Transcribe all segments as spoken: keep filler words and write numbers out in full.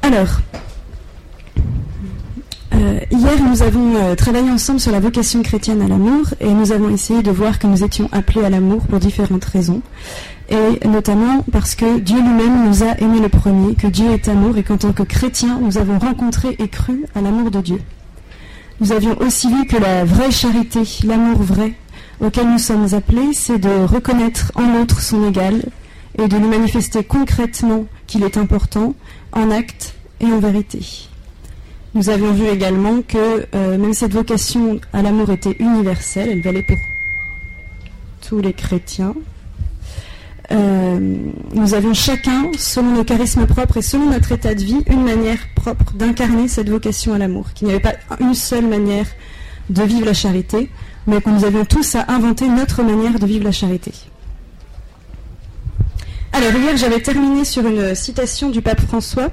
Alors, euh, hier nous avons euh, travaillé ensemble sur la vocation chrétienne à l'amour et nous avons essayé de voir que nous étions appelés à l'amour pour différentes raisons. Et notamment parce que Dieu lui-même nous a aimés le premier, que Dieu est amour et qu'en tant que chrétiens, nous avons rencontré et cru à l'amour de Dieu. Nous avions aussi vu que la vraie charité, l'amour vrai, auquel nous sommes appelés, c'est de reconnaître en l'autre son égal et de lui manifester concrètement qu'il est important, en acte et en vérité. Nous avions vu également que euh, même cette vocation à l'amour était universelle, elle valait pour tous les chrétiens. Euh, nous avions chacun, selon nos charismes propres et selon notre état de vie, une manière propre d'incarner cette vocation à l'amour, qu'il n'y avait pas une seule manière de vivre la charité, mais que nous avions tous à inventer notre manière de vivre la charité. Alors hier j'avais terminé sur une citation du pape François.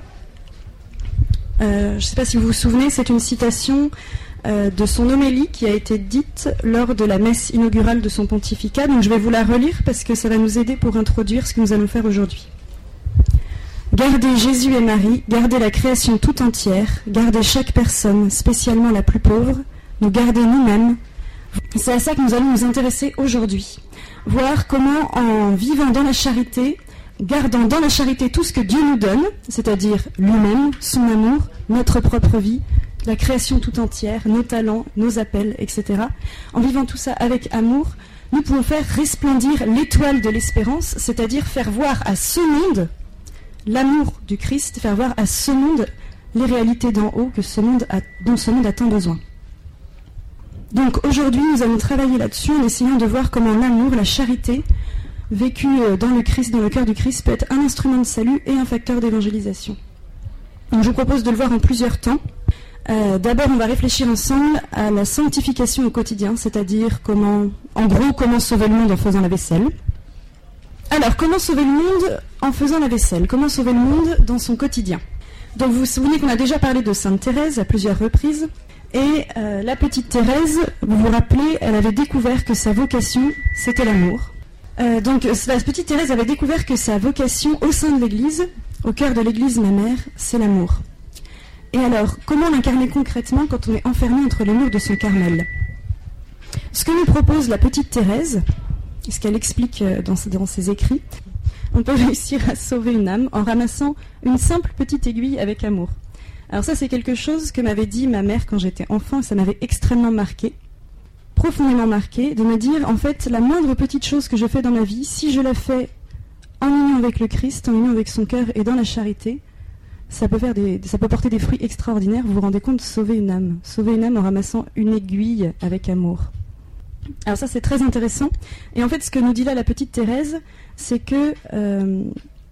Euh, je ne sais pas si vous vous souvenez, c'est une citation euh, de son homélie qui a été dite lors de la messe inaugurale de son pontificat. Donc je vais vous la relire parce que ça va nous aider pour introduire ce que nous allons faire aujourd'hui. Gardez Jésus et Marie, gardez la création tout entière, gardez chaque personne, spécialement la plus pauvre, nous garder nous-mêmes. C'est à ça que nous allons nous intéresser aujourd'hui. Voir comment, en vivant dans la charité, gardant dans la charité tout ce que Dieu nous donne, c'est-à-dire lui-même, son amour, notre propre vie, la création tout entière, nos talents, nos appels, et cetera. En vivant tout ça avec amour, nous pouvons faire resplendir l'étoile de l'espérance, c'est-à-dire faire voir à ce monde l'amour du Christ, faire voir à ce monde les réalités d'en haut que ce monde a, dont ce monde a tant besoin. Donc aujourd'hui, nous allons travailler là-dessus en essayant de voir comment l'amour, la charité, vécue dans le Christ, dans le cœur du Christ, peut être un instrument de salut et un facteur d'évangélisation. Donc je vous propose de le voir en plusieurs temps. Euh, d'abord, on va réfléchir ensemble à la sanctification au quotidien, c'est-à-dire comment, en gros, comment sauver le monde en faisant la vaisselle. Alors, comment sauver le monde en faisant la vaisselle? Comment sauver le monde dans son quotidien? Donc vous vous souvenez qu'on a déjà parlé de Sainte Thérèse à plusieurs reprises. Et euh, la petite Thérèse, vous vous rappelez, elle avait découvert que sa vocation, c'était l'amour. Euh, donc la petite Thérèse avait découvert que sa vocation au sein de l'Église, au cœur de l'Église, ma mère, c'est l'amour. Et alors, comment l'incarner concrètement quand on est enfermé entre les murs de son Carmel? Ce que nous propose la petite Thérèse, ce qu'elle explique dans ses, dans ses écrits, on peut réussir à sauver une âme en ramassant une simple petite aiguille avec amour. Alors ça, c'est quelque chose que m'avait dit ma mère quand j'étais enfant, et ça m'avait extrêmement marqué, profondément marqué, de me dire, en fait, la moindre petite chose que je fais dans ma vie, si je la fais en union avec le Christ, en union avec son cœur et dans la charité, ça peut, faire des, ça peut porter des fruits extraordinaires. Vous vous rendez compte, sauver une âme. Sauver une âme en ramassant une aiguille avec amour. Alors ça, c'est très intéressant. Et en fait, ce que nous dit là la petite Thérèse, c'est que euh,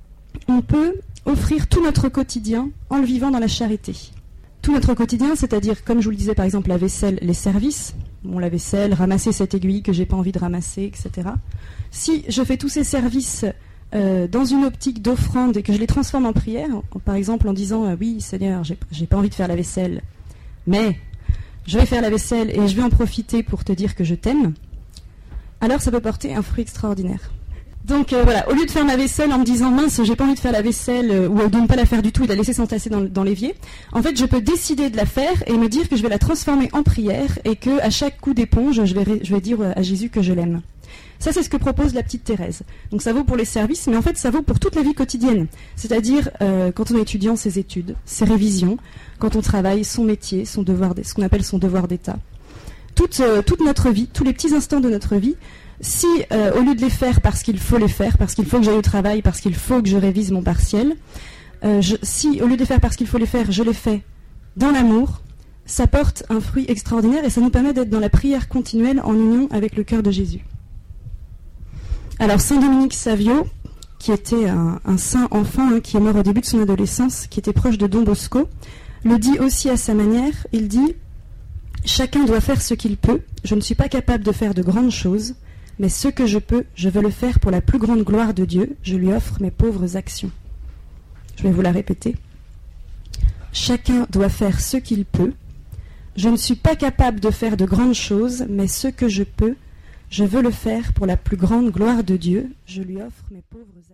on peut offrir tout notre quotidien en le vivant dans la charité. Tout notre quotidien, c'est-à-dire, comme je vous le disais, par exemple, la vaisselle, les services, bon, la vaisselle, ramasser cette aiguille que j'ai pas envie de ramasser, et cetera. Si je fais tous ces services euh, dans une optique d'offrande et que je les transforme en prière, en, par exemple en disant euh, oui, Seigneur, j'ai, j'ai pas envie de faire la vaisselle, mais je vais faire la vaisselle et je vais en profiter pour te dire que je t'aime, alors ça peut porter un fruit extraordinaire. Donc euh, voilà, au lieu de faire ma vaisselle en me disant mince, j'ai pas envie de faire la vaisselle euh, ou de ne pas la faire du tout et de la laisser s'entasser dans, dans l'évier, en fait je peux décider de la faire et me dire que je vais la transformer en prière et que à chaque coup d'éponge, je vais, je vais dire à Jésus que je l'aime. Ça, c'est ce que propose la petite Thérèse. Donc ça vaut pour les services, mais en fait ça vaut pour toute la vie quotidienne. C'est-à-dire euh, quand on est étudiant, ses études, ses révisions, quand on travaille, son métier, son devoir, ce qu'on appelle son devoir d'état. Toute, euh, toute notre vie, tous les petits instants de notre vie, si euh, au lieu de les faire parce qu'il faut les faire, parce qu'il faut que j'aille au travail, parce qu'il faut que je révise mon partiel, euh, je, si au lieu de les faire parce qu'il faut les faire, je les fais dans l'amour, ça porte un fruit extraordinaire et ça nous permet d'être dans la prière continuelle en union avec le cœur de Jésus. Alors Saint Dominique Savio, qui était un, un saint enfant hein, qui est mort au début de son adolescence, qui était proche de Don Bosco, le dit aussi à sa manière, il dit « Chacun doit faire ce qu'il peut, je ne suis pas capable de faire de grandes choses, mais ce que je peux, je veux le faire pour la plus grande gloire de Dieu, je lui offre mes pauvres actions. » Je vais vous la répéter. « Chacun doit faire ce qu'il peut, je ne suis pas capable de faire de grandes choses, mais ce que je peux, je veux le faire pour la plus grande gloire de Dieu, je lui offre mes pauvres actions. »